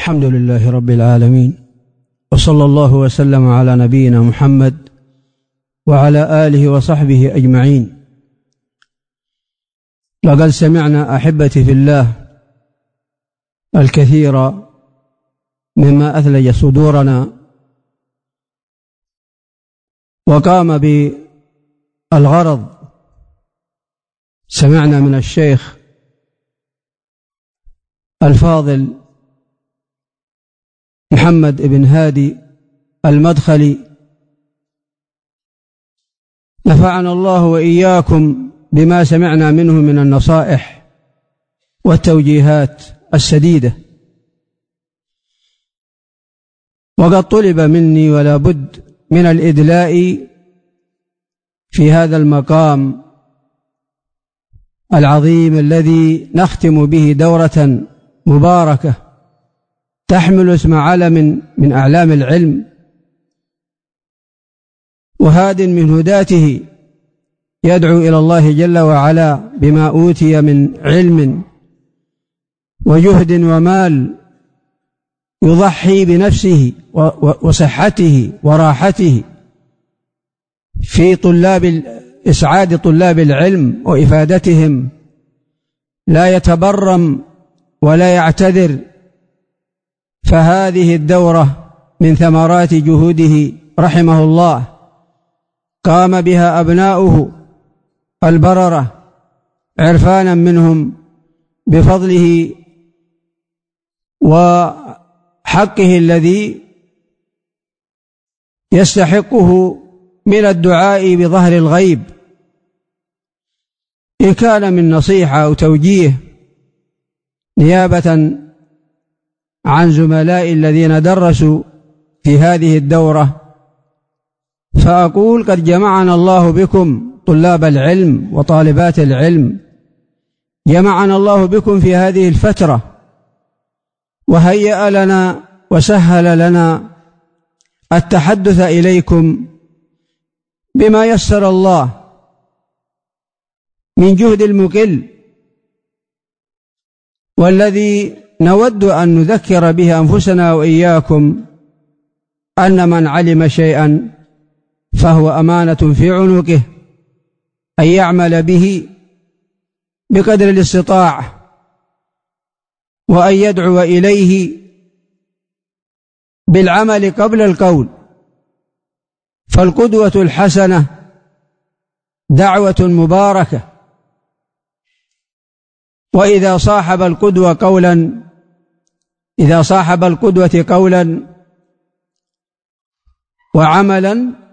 الحمد لله رب العالمين، وصلى الله وسلم على نبينا محمد وعلى آله وصحبه أجمعين. لقد سمعنا أحبتي في الله الكثير مما أثلج صدورنا وقام بالغرض. سمعنا من الشيخ الفاضل محمد بن هادي المدخلي، نفعنا الله وإياكم بما سمعنا منه من النصائح والتوجيهات السديدة. وقد طلب مني ولا بد من الإدلاء في هذا المقام العظيم الذي نختم به دورة مباركة تحمل اسم علم من أعلام العلم وهاد من هداته، يدعو إلى الله جل وعلا بما أوتي من علم وجهد ومال، يضحي بنفسه وصحته وراحته في إسعاد طلاب العلم وإفادتهم، لا يتبرم ولا يعتذر. فهذه الدورة من ثمرات جهوده رحمه الله، قام بها أبناؤه البررة عرفانا منهم بفضله وحقه الذي يستحقه من الدعاء بظهر الغيب، إن كان من نصيحة أو توجيه نيابة عن زملائي الذين درسوا في هذه الدورة. فأقول قد جمعنا الله بكم طلاب العلم وطالبات العلم، جمعنا الله بكم في هذه الفترة وهيأ لنا وسهل لنا التحدث إليكم بما يسر الله من جهد المقل، والذي نود أن نذكر به أنفسنا وإياكم أن من علم شيئا فهو أمانة في عنقه أن يعمل به بقدر الاستطاعة وأن يدعو إليه بالعمل قبل القول. فالقدوة الحسنة دعوة مباركة، وإذا صاحب القدوة قولا وعملا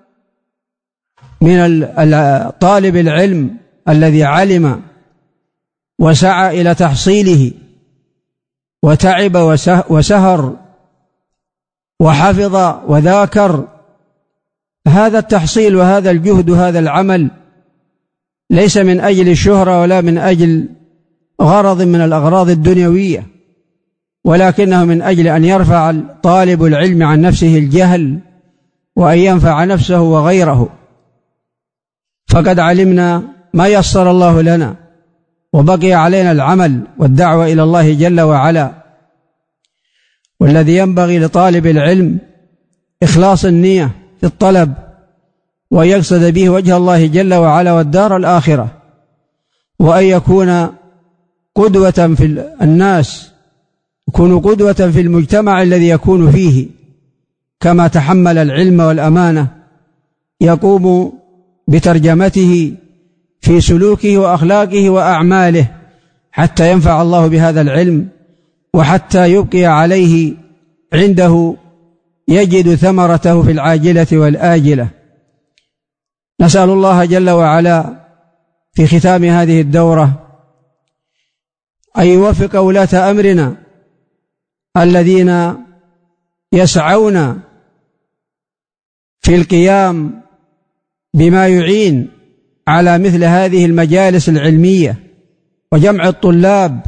من طالب العلم الذي علم وسعى إلى تحصيله وتعب وسهر وحفظ وذاكر، هذا التحصيل وهذا الجهد وهذا العمل ليس من أجل الشهرة ولا من أجل غرض من الأغراض الدنيوية، ولكنه من أجل أن يرفع طالب العلم عن نفسه الجهل وأن ينفع نفسه وغيره. فقد علمنا ما يسر الله لنا، وبقي علينا العمل والدعوة إلى الله جل وعلا. والذي ينبغي لطالب العلم إخلاص النية في الطلب، ويقصد به وجه الله جل وعلا والدار الآخرة، وأن يكون قدوة في الناس، يكون قدوة في المجتمع الذي يكون فيه، كما تحمل العلم والأمانة يقوم بترجمته في سلوكه وأخلاقه وأعماله حتى ينفع الله بهذا العلم، وحتى يبقي عليه عنده يجد ثمرته في العاجلة والآجلة. نسأل الله جل وعلا في ختام هذه الدورة أن يوفق ولاة أمرنا الذين يسعون في القيام بما يعين على مثل هذه المجالس العلمية وجمع الطلاب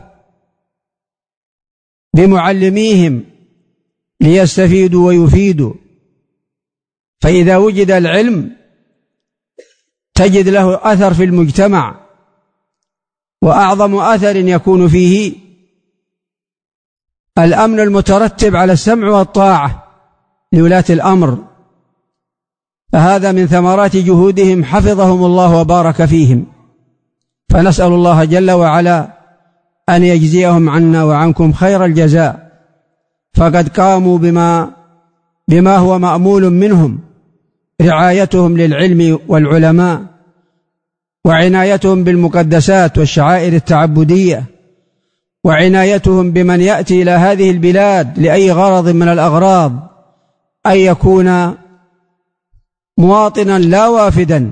بمعلميهم ليستفيدوا ويفيدوا. فإذا وجد العلم تجد له أثر في المجتمع، وأعظم أثر يكون فيه الأمن المترتب على السمع والطاعة لولاة الأمر، فهذا من ثمرات جهودهم حفظهم الله وبارك فيهم. فنسأل الله جل وعلا أن يجزيهم عنا وعنكم خير الجزاء، فقد قاموا بما هو مأمول منهم، رعايتهم للعلم والعلماء، وعنايتهم بالمقدسات والشعائر التعبدية، وعنايتهم بمن يأتي إلى هذه البلاد لأي غرض من الأغراض، أن يكون مواطنا لا وافدا.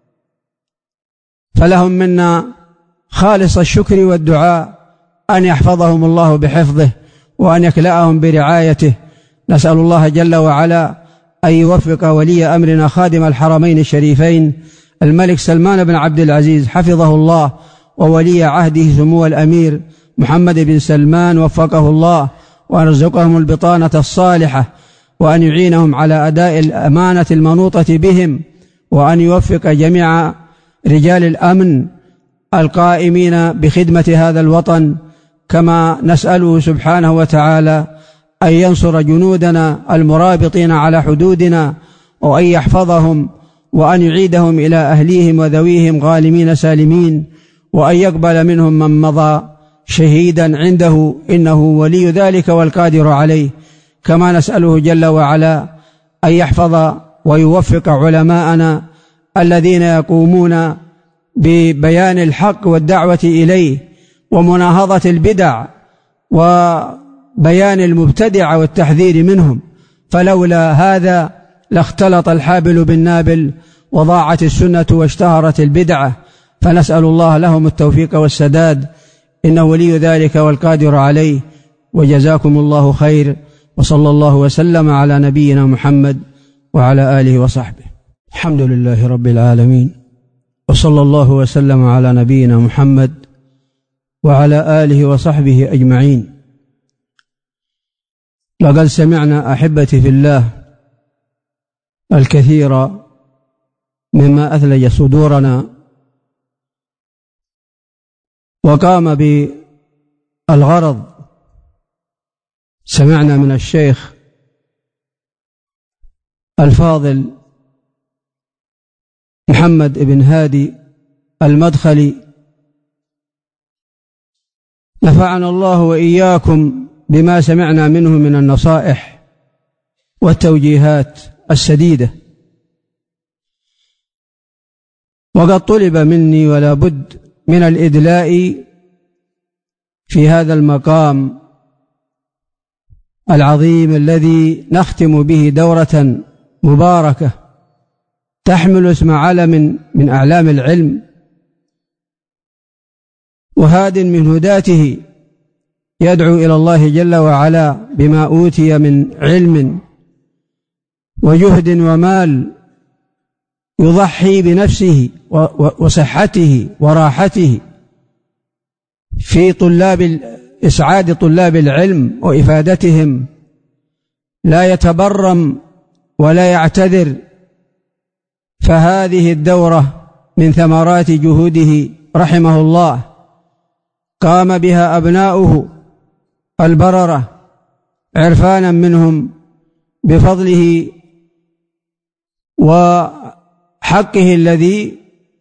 فلهم منا خالص الشكر والدعاء أن يحفظهم الله بحفظه وأن يكلأهم برعايته. نسأل الله جل وعلا أن يوفق ولي أمرنا خادم الحرمين الشريفين الملك سلمان بن عبد العزيز حفظه الله، وولي عهده سمو الأمير محمد بن سلمان وفقه الله، وأن يرزقهم البطانة الصالحة، وأن يعينهم على أداء الأمانة المنوطة بهم، وأن يوفق جميع رجال الأمن القائمين بخدمة هذا الوطن، كما نسأله سبحانه وتعالى أن ينصر جنودنا المرابطين على حدودنا، وأن يحفظهم، وأن يعيدهم إلى أهليهم وذويهم غانمين سالمين، وأن يقبل منهم من مضى شهيدا عنده، إنه ولي ذلك والقادر عليه. كما نسأله جل وعلا أن يحفظ ويوفق علماءنا الذين يقومون ببيان الحق والدعوة إليه ومناهضة البدع وبيان المبتدع والتحذير منهم، فلولا هذا لاختلط الحابل بالنابل وضاعت السنة واشتهرت البدعة. فنسأل الله لهم التوفيق والسداد، إنه ولي ذلك والقادر عليه. وجزاكم الله خير، وصلى الله وسلم على نبينا محمد وعلى آله وصحبه. الحمد لله رب العالمين، وصلى الله وسلم على نبينا محمد وعلى آله وصحبه أجمعين. لقد سمعنا أحبتي في الله الكثير مما أثلج صدورنا وقام بالغرض. سمعنا من الشيخ الفاضل محمد بن هادي المدخلي، نفعنا الله وإياكم بما سمعنا منه من النصائح والتوجيهات السديدة. وقد طلب مني ولا بد من الإدلاء في هذا المقام العظيم الذي نختم به دورة مباركة تحمل اسم علم من أعلام العلم وهاد من هداته، يدعو إلى الله جل وعلا بما أوتي من علم وجهد ومال، يضحي بنفسه وصحته وراحته في إسعاد طلاب العلم وإفادتهم، لا يتبرم ولا يعتذر. فهذه الدورة من ثمرات جهوده رحمه الله، قام بها أبناؤه البررة عرفانا منهم بفضله وحقه الذي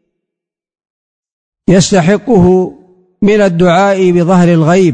يستحقه من الدعاء بظهر الغيب،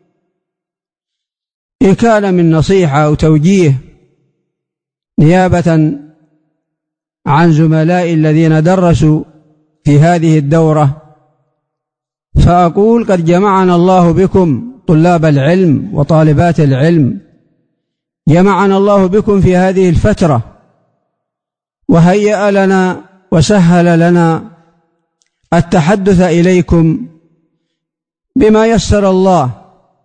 إن كان من نصيحة أو توجيه نيابة عن زملائي الذين درسوا في هذه الدورة. فأقول قد جمعنا الله بكم طلاب العلم وطالبات العلم، جمعنا الله بكم في هذه الفترة، وهيأ لنا وسهل لنا التحدث إليكم بما يسر الله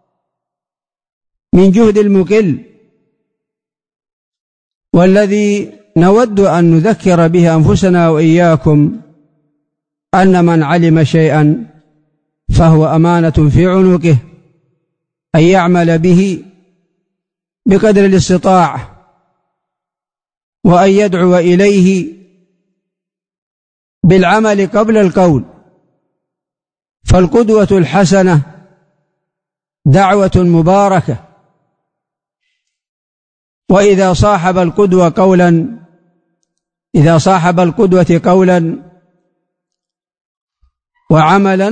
من جهد المقل، والذي نود أن نذكر به أنفسنا وإياكم أن من علم شيئا فهو أمانة في عنقه أن يعمل به بقدر الاستطاعة، وأن يدعو إليه بالعمل قبل القول. فالقدوة الحسنة دعوة مباركة وإذا صاحب القدوة قولا وعملا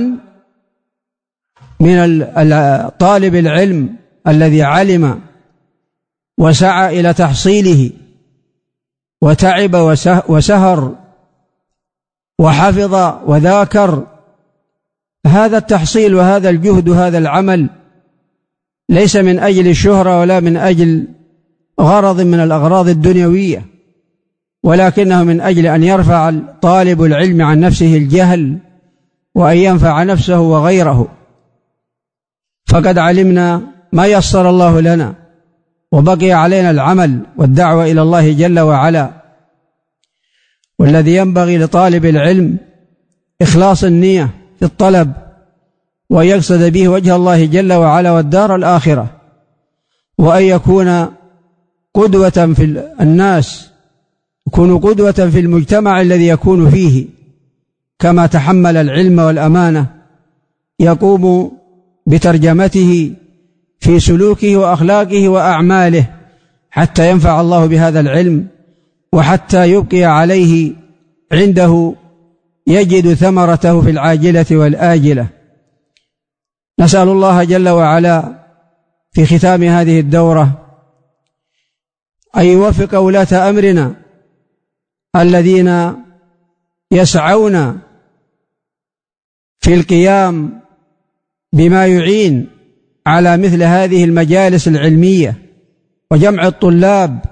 من طالب العلم الذي علم وسعى إلى تحصيله وتعب وسهر وحفظ وذاكر، هذا التحصيل وهذا الجهد وهذا العمل ليس من أجل الشهرة ولا من أجل غرض من الأغراض الدنيوية، ولكنه من أجل أن يرفع طالب العلم عن نفسه الجهل وأن ينفع نفسه وغيره. فقد علمنا ما يسر الله لنا، وبقي علينا العمل والدعوة إلى الله جل وعلا. والذي ينبغي لطالب العلم إخلاص النية في الطلب، ويقصد به وجه الله جل وعلا والدار الآخرة، وأن يكون قدوة في الناس، يكون قدوة في المجتمع الذي يكون فيه، كما تحمل العلم والأمانة يقوم بترجمته في سلوكه وأخلاقه وأعماله حتى ينفع الله بهذا العلم، وحتى يبقي عليه عنده يجد ثمرته في العاجلة والآجلة. نسأل الله جل وعلا في ختام هذه الدورة أن يوفق ولاة أمرنا الذين يسعون في القيام بما يعين على مثل هذه المجالس العلمية وجمع الطلاب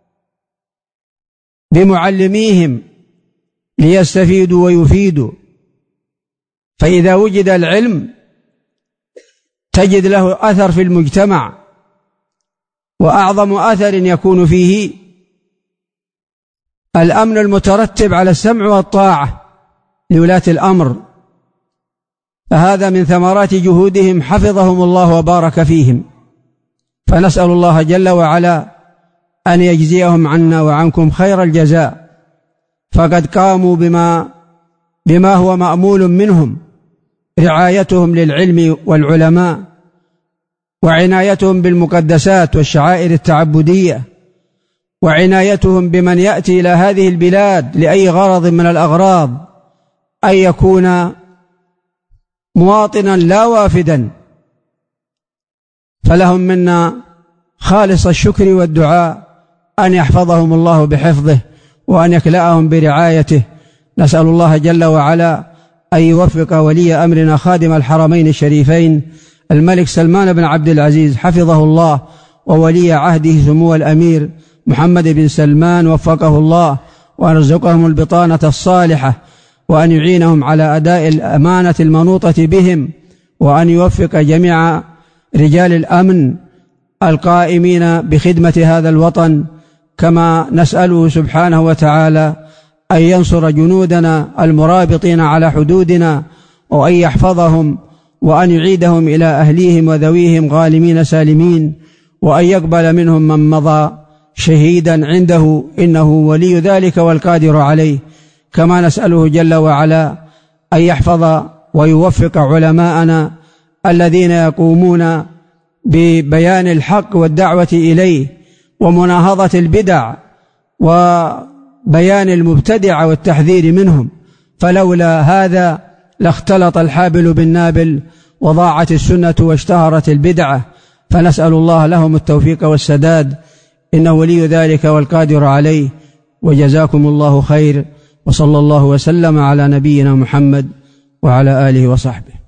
بمعلميهم ليستفيدوا ويفيدوا. فإذا وجد العلم تجد له أثر في المجتمع، وأعظم أثر يكون فيه الأمن المترتب على السمع والطاعة لولاة الأمر، فهذا من ثمرات جهودهم حفظهم الله وبارك فيهم. فنسأل الله جل وعلا أن يجزيهم عنا وعنكم خير الجزاء، فقد قاموا بما هو مأمول منهم، رعايتهم للعلم والعلماء، وعنايتهم بالمقدسات والشعائر التعبدية، وعنايتهم بمن يأتي إلى هذه البلاد لأي غرض من الأغراض أن يكون مواطنا لا وافدا. فلهم منا خالص الشكر والدعاء أن يحفظهم الله بحفظه وأن يكلأهم برعايته. نسأل الله جل وعلا أن يوفق ولي أمرنا خادم الحرمين الشريفين الملك سلمان بن عبد العزيز حفظه الله، وولي عهده سمو الأمير محمد بن سلمان وفقه الله، وأن يرزقهم البطانة الصالحة، وأن يعينهم على أداء الأمانة المنوطة بهم، وأن يوفق جميع رجال الأمن القائمين بخدمة هذا الوطن، كما نسأله سبحانه وتعالى أن ينصر جنودنا المرابطين على حدودنا، وأن يحفظهم، وأن يعيدهم إلى أهليهم وذويهم غانمين سالمين، وأن يقبل منهم من مضى شهيدا عنده، إنه ولي ذلك والقادر عليه. كما نسأله جل وعلا أن يحفظ ويوفق علماءنا الذين يقومون ببيان الحق والدعوة إليه ومناهضة البدع وبيان المبتدع والتحذير منهم، فلولا هذا لاختلط الحابل بالنابل وضاعت السنة واشتهرت البدعة. فنسأل الله لهم التوفيق والسداد، إنه ولي ذلك والقادر عليه. وجزاكم الله خير، وصلى الله وسلم على نبينا محمد وعلى آله وصحبه.